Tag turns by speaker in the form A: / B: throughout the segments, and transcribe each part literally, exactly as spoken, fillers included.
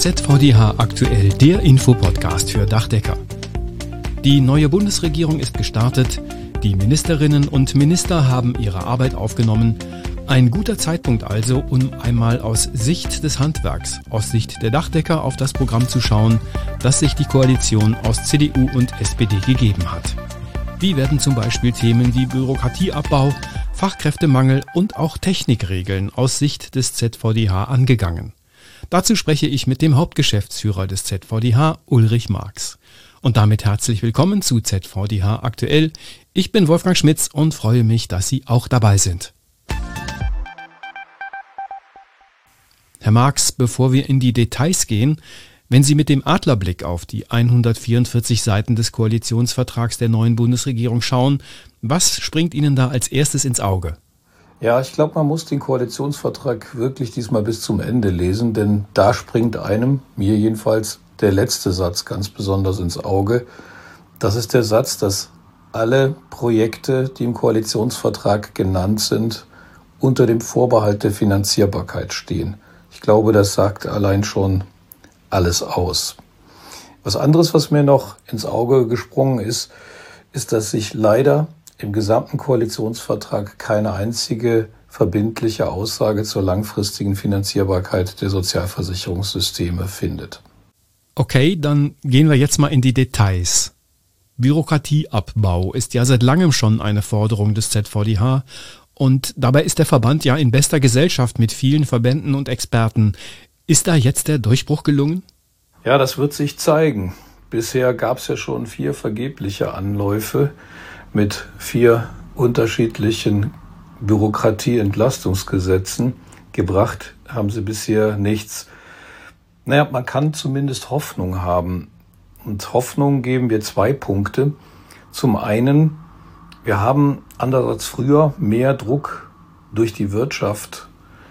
A: Z V D H aktuell, der Infopodcast für Dachdecker. Die neue Bundesregierung ist gestartet, die Ministerinnen und Minister haben ihre Arbeit aufgenommen. Ein guter Zeitpunkt also, um einmal aus Sicht des Handwerks, aus Sicht der Dachdecker auf das Programm zu schauen, das sich die Koalition aus C D U und S P D gegeben hat. Wie werden zum Beispiel Themen wie Bürokratieabbau, Fachkräftemangel und auch Technikregeln aus Sicht des Z V D H angegangen? Dazu spreche ich mit dem Hauptgeschäftsführer des Z V D H, Ulrich Marx. Und damit herzlich willkommen zu Z V D H aktuell. Ich bin Wolfgang Schmitz und freue mich, dass Sie auch dabei sind. Herr Marx, bevor wir in die Details gehen, wenn Sie mit dem Adlerblick auf die hundertvierundvierzig Seiten des Koalitionsvertrags der neuen Bundesregierung schauen, was springt Ihnen da als erstes ins Auge?
B: Ja, ich glaube, man muss den Koalitionsvertrag wirklich diesmal bis zum Ende lesen, denn da springt einem, mir jedenfalls, der letzte Satz ganz besonders ins Auge. Das ist der Satz, dass alle Projekte, die im Koalitionsvertrag genannt sind, unter dem Vorbehalt der Finanzierbarkeit stehen. Ich glaube, das sagt allein schon alles aus. Was anderes, was mir noch ins Auge gesprungen ist, ist, dass sich leider im gesamten Koalitionsvertrag keine einzige verbindliche Aussage zur langfristigen Finanzierbarkeit der Sozialversicherungssysteme findet.
A: Okay, dann gehen wir jetzt mal in die Details. Bürokratieabbau ist ja seit langem schon eine Forderung des Z V D H und dabei ist der Verband ja in bester Gesellschaft mit vielen Verbänden und Experten. Ist da jetzt der Durchbruch gelungen?
B: Ja, das wird sich zeigen. Bisher gab es ja schon vier vergebliche Anläufe mit vier unterschiedlichen Bürokratieentlastungsgesetzen. Gebracht haben sie bisher nichts. Naja, man kann zumindest Hoffnung haben. Und Hoffnung geben wir zwei Punkte. Zum einen, wir haben anders als früher mehr Druck durch die Wirtschaft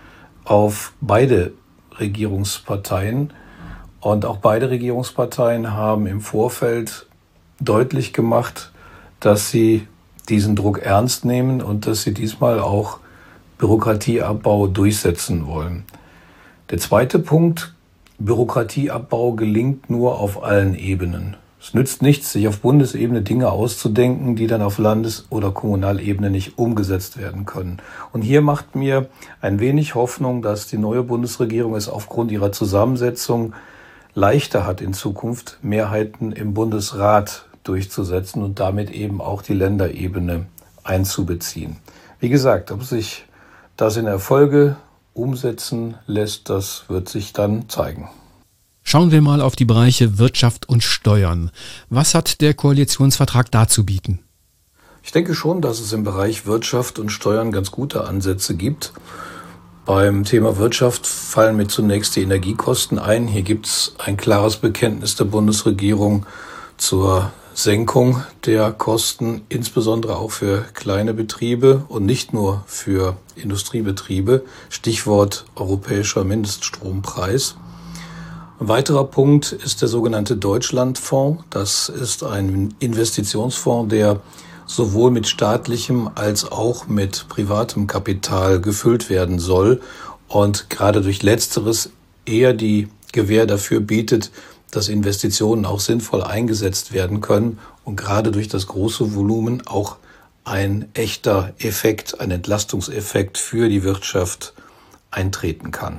B: auf beide Regierungsparteien. Und auch beide Regierungsparteien haben im Vorfeld deutlich gemacht, dass sie diesen Druck ernst nehmen und dass sie diesmal auch Bürokratieabbau durchsetzen wollen. Der zweite Punkt, Bürokratieabbau gelingt nur auf allen Ebenen. Es nützt nichts, sich auf Bundesebene Dinge auszudenken, die dann auf Landes- oder Kommunalebene nicht umgesetzt werden können. Und hier macht mir ein wenig Hoffnung, dass die neue Bundesregierung es aufgrund ihrer Zusammensetzung leichter hat, in Zukunft Mehrheiten im Bundesrat durchzusetzen und damit eben auch die Länderebene einzubeziehen. Wie gesagt, ob sich das in Erfolge umsetzen lässt, das wird sich dann zeigen.
A: Schauen wir mal auf die Bereiche Wirtschaft und Steuern. Was hat der Koalitionsvertrag da zu bieten?
B: Ich denke schon, dass es im Bereich Wirtschaft und Steuern ganz gute Ansätze gibt. Beim Thema Wirtschaft fallen mir zunächst die Energiekosten ein. Hier gibt es ein klares Bekenntnis der Bundesregierung zur Senkung der Kosten, insbesondere auch für kleine Betriebe und nicht nur für Industriebetriebe. Stichwort europäischer Mindeststrompreis. Ein weiterer Punkt ist der sogenannte Deutschlandfonds. Das ist ein Investitionsfonds, der sowohl mit staatlichem als auch mit privatem Kapital gefüllt werden soll und gerade durch Letzteres eher die Gewähr dafür bietet, dass Investitionen auch sinnvoll eingesetzt werden können und gerade durch das große Volumen auch ein echter Effekt, ein Entlastungseffekt für die Wirtschaft eintreten kann.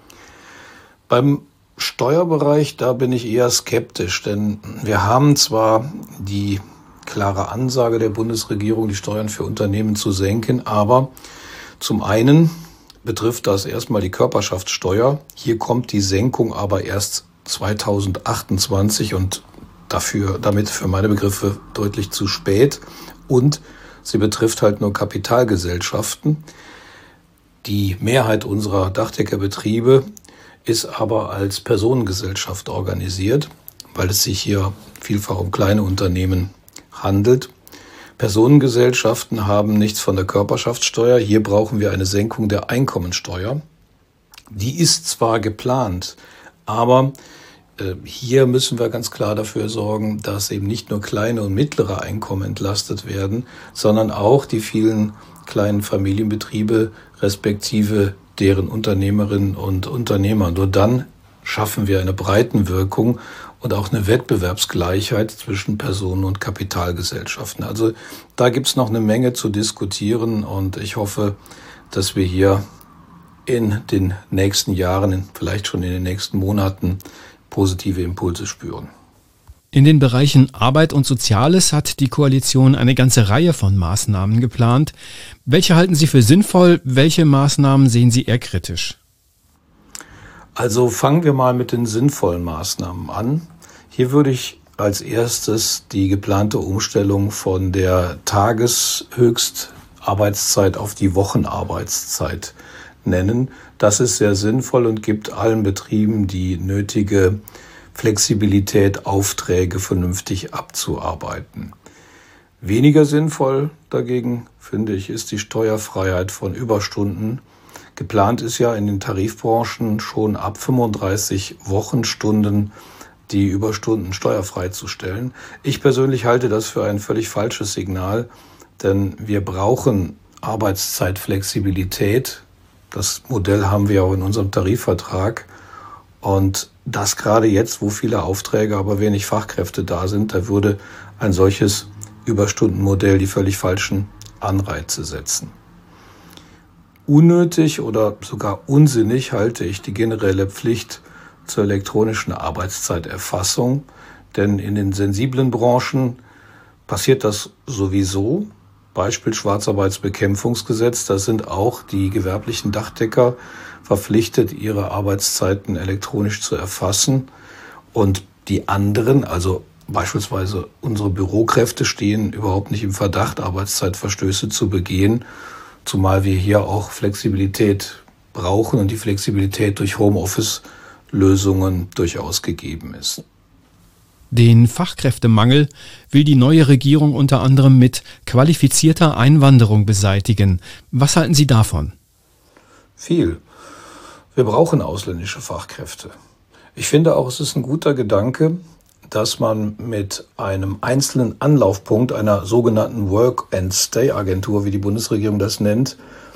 B: Beim Steuerbereich, da bin ich eher skeptisch, denn wir haben zwar die klare Ansage der Bundesregierung, die Steuern für Unternehmen zu senken, aber zum einen betrifft das erstmal die Körperschaftssteuer. Hier kommt die Senkung aber erst zweitausendachtundzwanzig und dafür, damit für meine Begriffe deutlich zu spät. Und sie betrifft halt nur Kapitalgesellschaften. Die Mehrheit unserer Dachdeckerbetriebe ist aber als Personengesellschaft organisiert, weil es sich hier vielfach um kleine Unternehmen handelt. Personengesellschaften haben nichts von der Körperschaftssteuer. Hier brauchen wir eine Senkung der Einkommensteuer. Die ist zwar geplant, aber äh, hier müssen wir ganz klar dafür sorgen, dass eben nicht nur kleine und mittlere Einkommen entlastet werden, sondern auch die vielen kleinen Familienbetriebe respektive deren Unternehmerinnen und Unternehmer. Nur dann schaffen wir eine Breitenwirkung und auch eine Wettbewerbsgleichheit zwischen Personen- und Kapitalgesellschaften. Also da gibt's noch eine Menge zu diskutieren und ich hoffe, dass wir hier in den nächsten Jahren, vielleicht schon in den nächsten Monaten, positive Impulse spüren.
A: In den Bereichen Arbeit und Soziales hat die Koalition eine ganze Reihe von Maßnahmen geplant. Welche halten Sie für sinnvoll? Welche Maßnahmen sehen Sie eher kritisch?
B: Also fangen wir mal mit den sinnvollen Maßnahmen an. Hier würde ich als erstes die geplante Umstellung von der Tageshöchstarbeitszeit auf die Wochenarbeitszeit nennen. Das ist sehr sinnvoll und gibt allen Betrieben die nötige Flexibilität, Aufträge vernünftig abzuarbeiten. Weniger sinnvoll dagegen, finde ich, ist die Steuerfreiheit von Überstunden. Geplant ist ja in den Tarifbranchen schon ab fünfunddreißig Wochenstunden die Überstunden steuerfrei zu stellen. Ich persönlich halte das für ein völlig falsches Signal, denn wir brauchen Arbeitszeitflexibilität. Das Modell haben wir auch in unserem Tarifvertrag. Und das gerade jetzt, wo viele Aufträge, aber wenig Fachkräfte da sind, da würde ein solches Überstundenmodell die völlig falschen Anreize setzen. Unnötig oder sogar unsinnig halte ich die generelle Pflicht zur elektronischen Arbeitszeiterfassung, denn in den sensiblen Branchen passiert das sowieso. Beispiel Schwarzarbeitsbekämpfungsgesetz, da sind auch die gewerblichen Dachdecker verpflichtet, ihre Arbeitszeiten elektronisch zu erfassen. Und die anderen, also beispielsweise unsere Bürokräfte, stehen überhaupt nicht im Verdacht, Arbeitszeitverstöße zu begehen, zumal wir hier auch Flexibilität brauchen und die Flexibilität durch Homeoffice-Lösungen durchaus gegeben ist.
A: Den Fachkräftemangel will die neue Regierung unter anderem mit qualifizierter Einwanderung beseitigen. Was halten Sie davon?
B: Viel. Wir brauchen ausländische Fachkräfte. Ich finde auch, es ist ein guter Gedanke, dass man mit einem einzelnen Anlaufpunkt, einer sogenannten Work-and-Stay-Agentur, wie die Bundesregierung das nennt,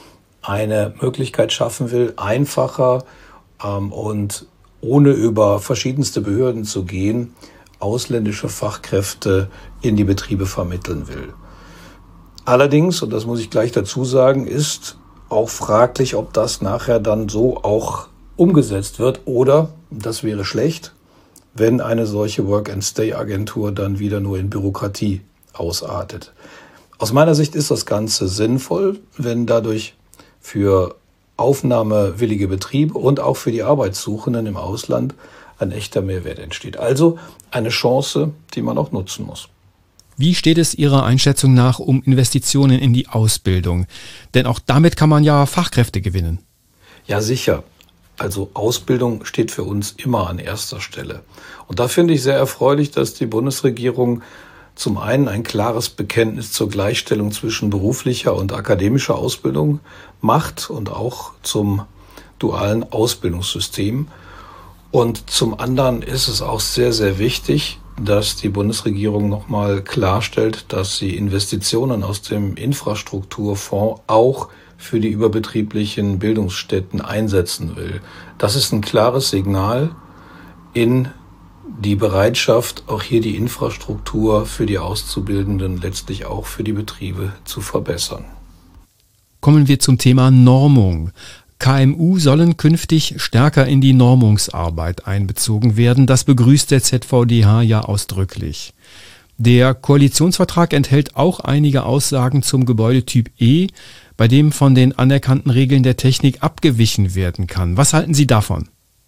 B: eine Möglichkeit schaffen will, einfacher ähm, und ohne über verschiedenste Behörden zu gehen, ausländische Fachkräfte in die Betriebe vermitteln will. Allerdings, und das muss ich gleich dazu sagen, ist auch fraglich, ob das nachher dann so auch umgesetzt wird oder, das wäre schlecht, wenn eine solche Work-and-Stay-Agentur dann wieder nur in Bürokratie ausartet. Aus meiner Sicht ist das Ganze sinnvoll, wenn dadurch für aufnahmewillige Betriebe und auch für die Arbeitssuchenden im Ausland ein echter Mehrwert entsteht. Also eine Chance, die man auch nutzen muss.
A: Wie steht es Ihrer Einschätzung nach um Investitionen in die Ausbildung? Denn auch damit kann man ja Fachkräfte gewinnen.
B: Ja, sicher. Also Ausbildung steht für uns immer an erster Stelle. Und da finde ich sehr erfreulich, dass die Bundesregierung zum einen ein klares Bekenntnis zur Gleichstellung zwischen beruflicher und akademischer Ausbildung macht und auch zum dualen Ausbildungssystem. Und zum anderen ist es auch sehr, sehr wichtig, dass die Bundesregierung nochmal klarstellt, dass sie Investitionen aus dem Infrastrukturfonds auch für die überbetrieblichen Bildungsstätten einsetzen will. Das ist ein klares Signal in die Bereitschaft, auch hier die Infrastruktur für die Auszubildenden, letztlich auch für die Betriebe zu verbessern.
A: Kommen wir zum Thema Normung. K M U sollen künftig stärker in die Normungsarbeit einbezogen werden. Das begrüßt der Z V D H ja ausdrücklich. Der Koalitionsvertrag enthält auch einige Aussagen zum Gebäudetyp E, bei dem von den anerkannten Regeln der Technik abgewichen werden kann. Was halten Sie davon?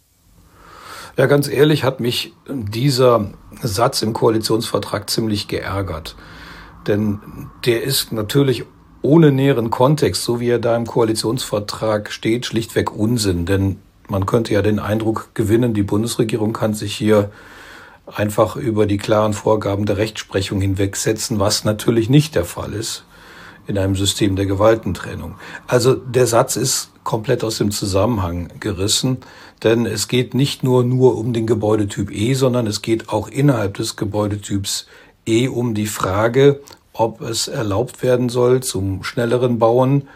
B: Ja, ganz ehrlich hat mich dieser Satz im Koalitionsvertrag ziemlich geärgert. Denn der ist natürlich ohne näheren Kontext, so wie er da im Koalitionsvertrag steht, schlichtweg Unsinn. Denn man könnte ja den Eindruck gewinnen, die Bundesregierung kann sich hier einfach über die klaren Vorgaben der Rechtsprechung hinwegsetzen, was natürlich nicht der Fall ist in einem System der Gewaltentrennung. Also der Satz ist komplett aus dem Zusammenhang gerissen, denn es geht nicht nur nur um den Gebäudetyp E, sondern es geht auch innerhalb des Gebäudetyps E um die Frage, ob es erlaubt werden soll, zum schnelleren Bauen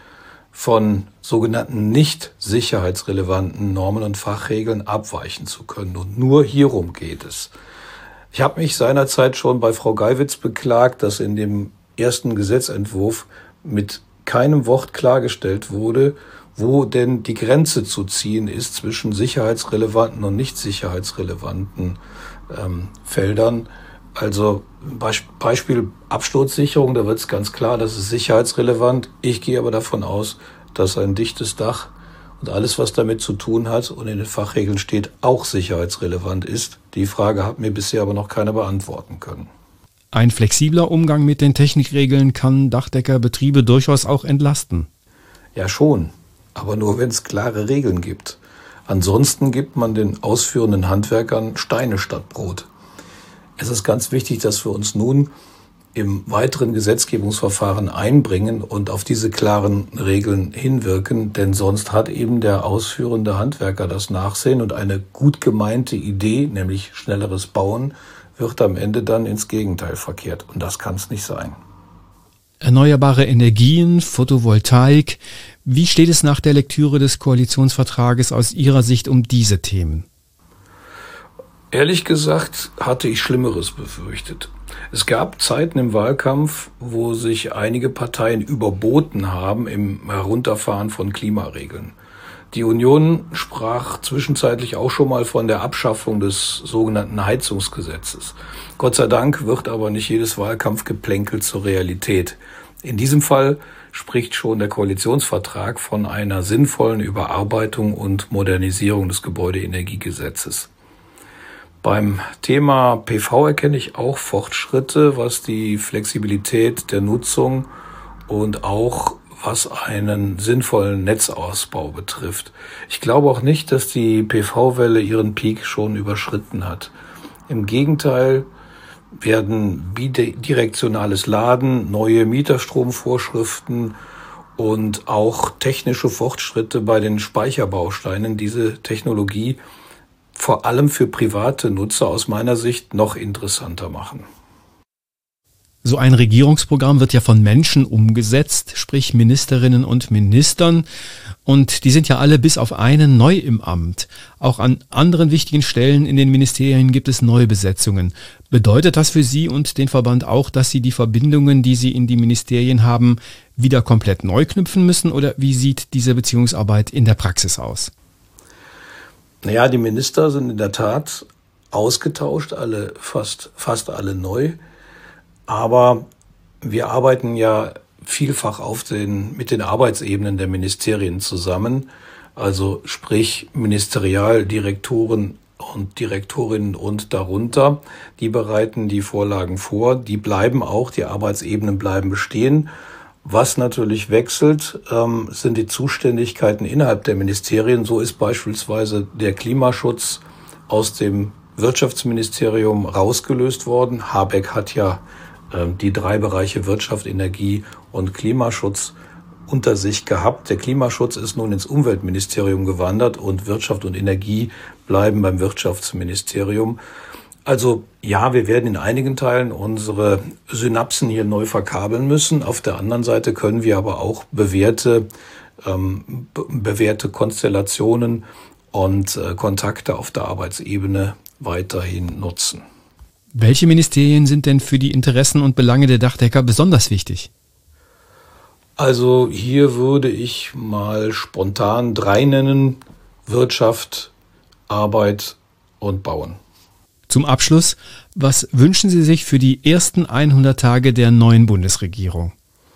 B: von sogenannten nicht sicherheitsrelevanten Normen und Fachregeln abweichen zu können. Und nur hierum geht es. Ich habe mich seinerzeit schon bei Frau Geiwitz beklagt, dass in dem ersten Gesetzentwurf mit keinem Wort klargestellt wurde, wo denn die Grenze zu ziehen ist zwischen sicherheitsrelevanten und nicht sicherheitsrelevanten ähm, Feldern. Also Beispiel Absturzsicherung, da wird es ganz klar, das ist sicherheitsrelevant. Ich gehe aber davon aus, dass ein dichtes Dach und alles, was damit zu tun hat und in den Fachregeln steht, auch sicherheitsrelevant ist. Die Frage hat mir bisher aber noch keiner beantworten können.
A: Ein flexibler Umgang mit den Technikregeln kann Dachdeckerbetriebe durchaus auch entlasten.
B: Ja schon, aber nur wenn es klare Regeln gibt. Ansonsten gibt man den ausführenden Handwerkern Steine statt Brot. Es ist ganz wichtig, dass wir uns nun im weiteren Gesetzgebungsverfahren einbringen und auf diese klaren Regeln hinwirken, denn sonst hat eben der ausführende Handwerker das Nachsehen und eine gut gemeinte Idee, nämlich schnelleres Bauen, wird am Ende dann ins Gegenteil verkehrt. Und das kann es nicht sein.
A: Erneuerbare Energien, Photovoltaik. Wie steht es nach der Lektüre des Koalitionsvertrages aus Ihrer Sicht um diese Themen?
B: Ehrlich gesagt hatte ich Schlimmeres befürchtet. Es gab Zeiten im Wahlkampf, wo sich einige Parteien überboten haben im Herunterfahren von Klimaregeln. Die Union sprach zwischenzeitlich auch schon mal von der Abschaffung des sogenannten Heizungsgesetzes. Gott sei Dank wird aber nicht jedes Wahlkampfgeplänkel zur Realität. In diesem Fall spricht schon der Koalitionsvertrag von einer sinnvollen Überarbeitung und Modernisierung des Gebäudeenergiegesetzes. Beim Thema P V erkenne ich auch Fortschritte, was die Flexibilität der Nutzung und auch was einen sinnvollen Netzausbau betrifft. Ich glaube auch nicht, dass die P V-Welle ihren Peak schon überschritten hat. Im Gegenteil werden bidirektionales Laden, neue Mieterstromvorschriften und auch technische Fortschritte bei den Speicherbausteinen diese Technologie vor allem für private Nutzer aus meiner Sicht noch interessanter machen.
A: So ein Regierungsprogramm wird ja von Menschen umgesetzt, sprich Ministerinnen und Ministern. Und die sind ja alle bis auf einen neu im Amt. Auch an anderen wichtigen Stellen in den Ministerien gibt es Neubesetzungen. Bedeutet das für Sie und den Verband auch, dass Sie die Verbindungen, die Sie in die Ministerien haben, wieder komplett neu knüpfen müssen? Oder wie sieht diese Beziehungsarbeit in der Praxis aus?
B: Naja, die Minister sind in der Tat ausgetauscht, alle fast, fast alle neu. Aber wir arbeiten ja vielfach auf den, mit den Arbeitsebenen der Ministerien zusammen. Also sprich Ministerialdirektoren und Direktorinnen und darunter. Die bereiten die Vorlagen vor. Die bleiben auch, die Arbeitsebenen bleiben bestehen. Was natürlich wechselt, ähm, sind die Zuständigkeiten innerhalb der Ministerien. So ist beispielsweise der Klimaschutz aus dem Wirtschaftsministerium rausgelöst worden. Habeck hat ja äh, die drei Bereiche Wirtschaft, Energie und Klimaschutz unter sich gehabt. Der Klimaschutz ist nun ins Umweltministerium gewandert und Wirtschaft und Energie bleiben beim Wirtschaftsministerium. Also ja, wir werden in einigen Teilen unsere Synapsen hier neu verkabeln müssen. Auf der anderen Seite können wir aber auch bewährte, ähm, be- bewährte Konstellationen und äh, Kontakte auf der Arbeitsebene weiterhin nutzen.
A: Welche Ministerien sind denn für die Interessen und Belange der Dachdecker besonders wichtig?
B: Also hier würde ich mal spontan drei nennen: Wirtschaft, Arbeit und Bauen.
A: Zum Abschluss, was wünschen Sie sich für die ersten hundert Tage der neuen Bundesregierung?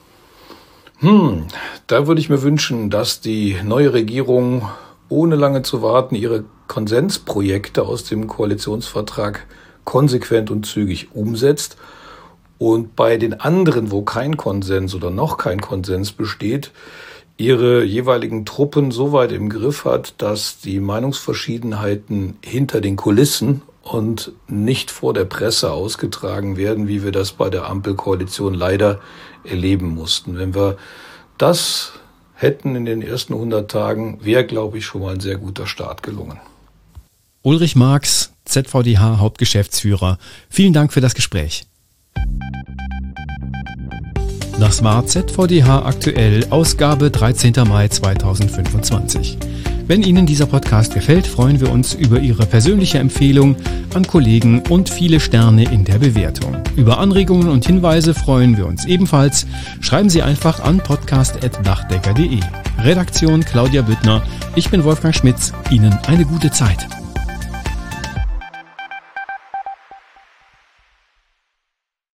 B: Hm, da würde ich mir wünschen, dass die neue Regierung ohne lange zu warten ihre Konsensprojekte aus dem Koalitionsvertrag konsequent und zügig umsetzt und bei den anderen, wo kein Konsens oder noch kein Konsens besteht, ihre jeweiligen Truppen so weit im Griff hat, dass die Meinungsverschiedenheiten hinter den Kulissen und nicht vor der Presse ausgetragen werden, wie wir das bei der Ampelkoalition leider erleben mussten. Wenn wir das hätten in den ersten hundert Tagen, wäre, glaube ich, schon mal ein sehr guter Start gelungen.
A: Ulrich Marx, Z V D H Hauptgeschäftsführer. Vielen Dank für das Gespräch. Das war Z V D H aktuell, Ausgabe dreizehnten Mai zweitausendfünfundzwanzig. Wenn Ihnen dieser Podcast gefällt, freuen wir uns über Ihre persönliche Empfehlung an Kollegen und viele Sterne in der Bewertung. Über Anregungen und Hinweise freuen wir uns ebenfalls. Schreiben Sie einfach an podcast at dachdecker punkt de. Redaktion Claudia Büttner. Ich bin Wolfgang Schmitz. Ihnen eine gute Zeit.